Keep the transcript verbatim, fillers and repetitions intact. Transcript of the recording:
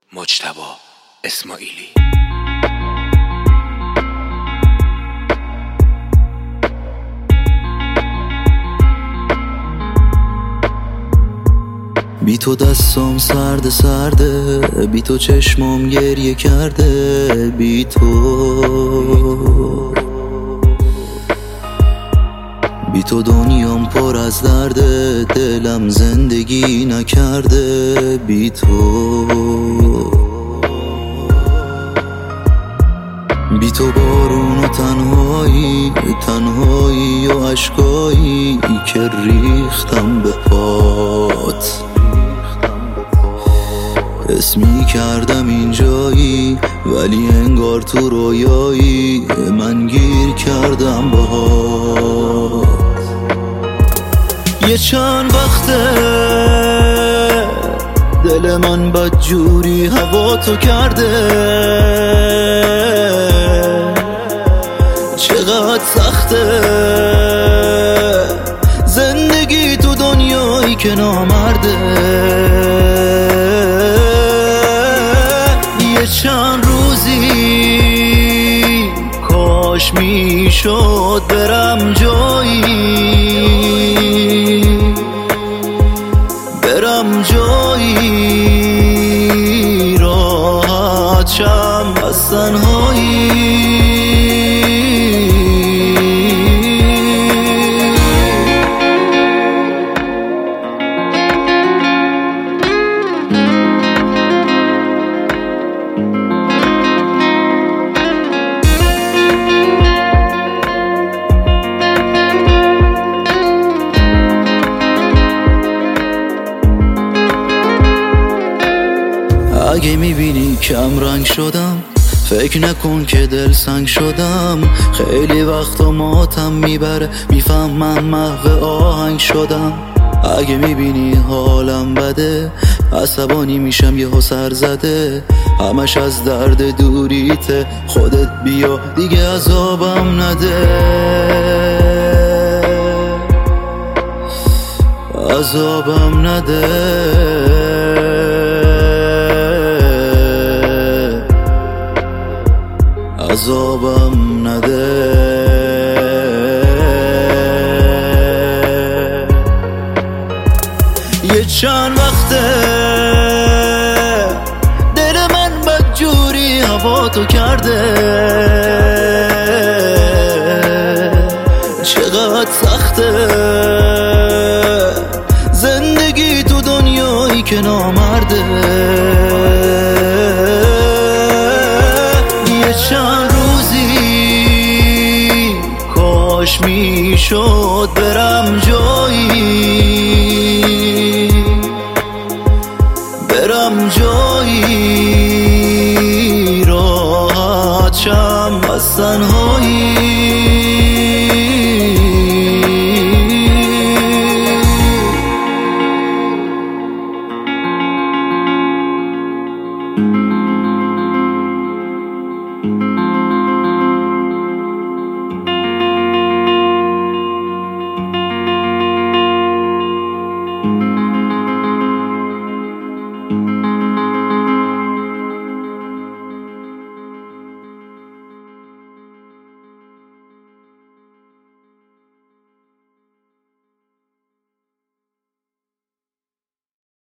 مجتبی اسماعیلی. بی تو دستم سرد سرده، بی تو چشمم گریه کرده، بی تو بی تو دنیام پر از درده، دلم زندگی نکرده، بی تو بی تو بارون و تنهایی، تنهایی و عشقایی که ریختم به پات. اسمی کردم اینجایی ولی انگار تو رویایی، من گیر کردم باهات. یه چند وقته دل من بدجوری هوا تو کرده، چقدر سخته زندگی تو دنیایی که نامرده. یه چند روزی کاش میشد برم جایی، برم جایی راحت شم از تنهایی. اگه میبینی کم رنگ شدم فکر نکن که دل سنگ شدم، خیلی وقتا ماتم میبره میفهمم محو آهنگ شدم. اگه میبینی حالم بده عصبانی میشم یهو سر زده، همش از درد دوریته، خودت بیا دیگه عذابم نده، عذابم نده، عذابم نده. یه چند وقته دل من بدجوری هوا تو کرده، چقدر سخته زندگی تو دنیایی که نامرده. یه چند روزی کاش میشد برم جایی، برم جایی راحت شم از تنهایی.